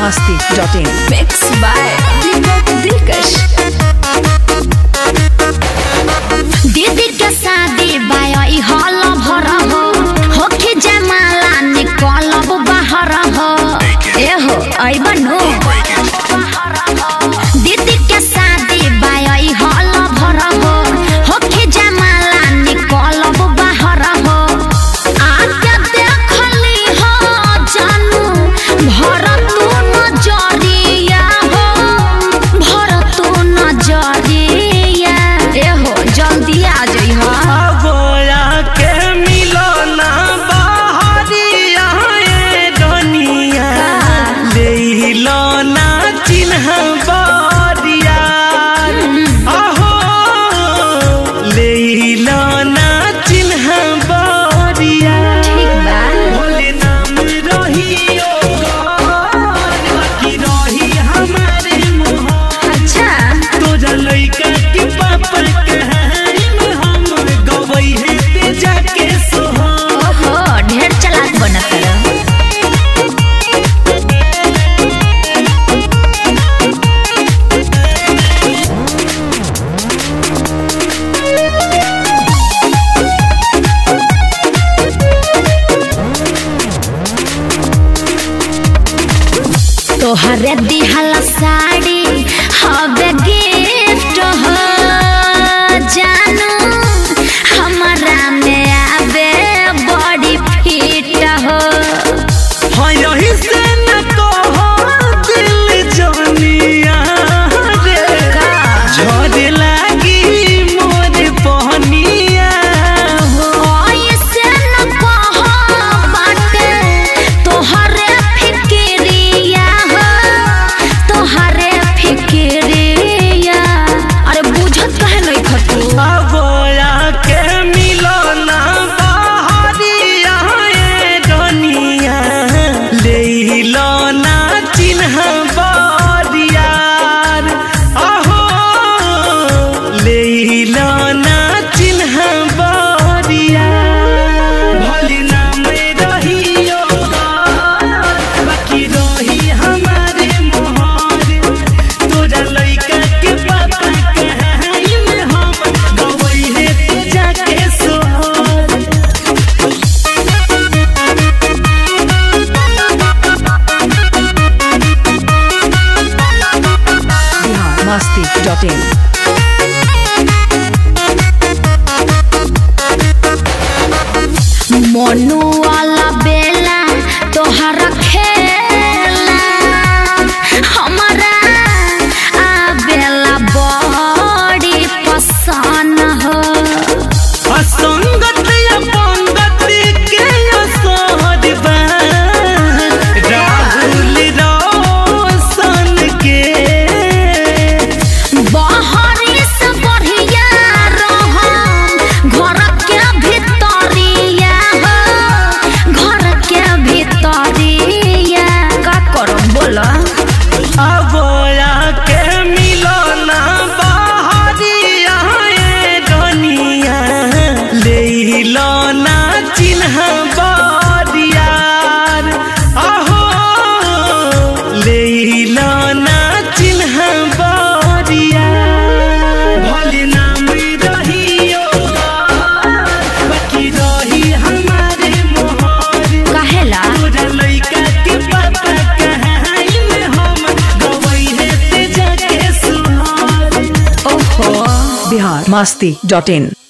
biharmasti.in. Mixed by Deepak Dilkash. दीदी के शादी बाई हॉल भर हो के जमाला निकलब बाहर हो ए हो आई बनो दीदी के शादी बाई हॉल भर हो के जमाला निकलब बाहर हो आके देखली हो जानू भर तू नजरिया हो भर तू नजरिया ए हो जल्दी आ जाई हो बोया के मिलो ना बाहरिया ए दुनिया ले लो ना चिन्ह बारिया आहो ले लो ना चिन्ह बारिया ठीक बा बोले नाम रहियो बाकी रही हमारे मोहर अच्छा तोरा लइका के पापा ओहो ढेर चालाक बनत रह तोहरे दिहल साड़ी हवे गिफ्ट हो जानू हमरा में आवे बड़ी फिट हो हाँ यही से न कहो दिल जानिया रे झड़ लागी मोर पहनिया हो ऐसे न कहो बाटे तोहरे फिक्रिया हो तोहरे फिक्रिया अरे बुझत काहे नहीं खतू बोया के मिलो ना बाहरिया ए दुनिया ले लो ना चिन्ह बारिया आहो ले लो ना चिन्ह बारिया भले नाम रहियो बाकी रही हमारे मोहर तोरा लइका के पापा कहाई में हम गवई है जाके सोहर biharmasti.in. मोनू वाला बेला तोहर खेला हमारा आ बेला बड़ी पसंद हो असंगत या पंगत के असहद बा राहुल रोशन के बाहरी से बढ़िया रहम घर के भीतरिया हो घर के भीतरिया का करम बोला बोया के मिलो ना बाहरिया ए दुनिया ले लो ना चिन्ह बारिया आहो ले लो ना चिन्ह बारिया भले नाम रहियो बाकी रही हमारे मोहर कहेला तोरा लइका के पापा कहाई में हम गवई है जाके सुहार ओहो biharmasti.in.